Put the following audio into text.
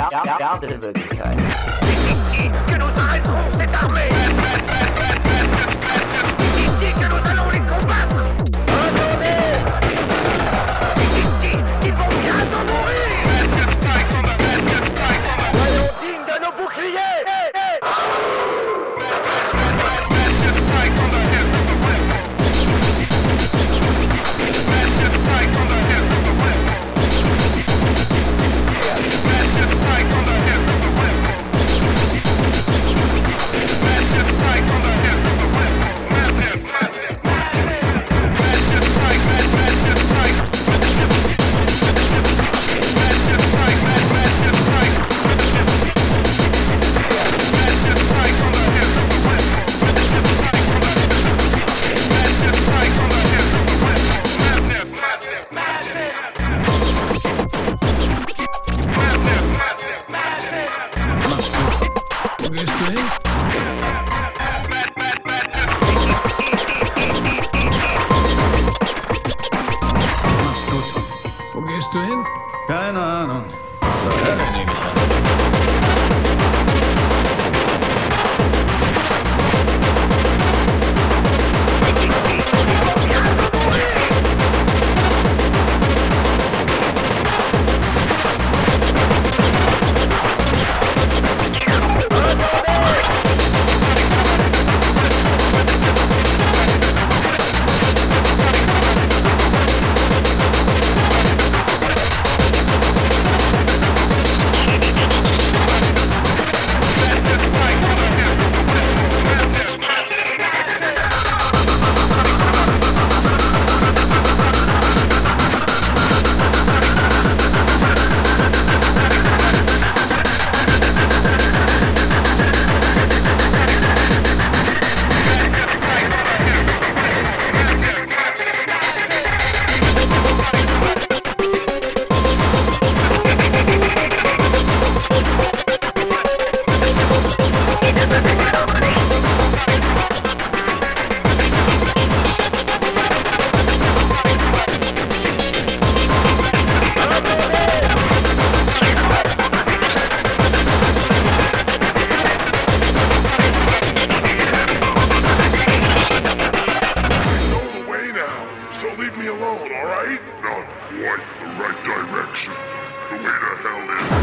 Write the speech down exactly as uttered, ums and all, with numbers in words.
Garde, Gardewürdigkeit. Que nous arrêterons cette armée. C'est ici que nous allons les combattre. Attendez. C'est ici qu'ils vont bientôt mourir. Soyons dignes de nos boucliers. Wo gehst du hin? Keine Ahnung. Ja, nehme ich an. So leave me alone, all right? Not quite the right direction. The way to hell is...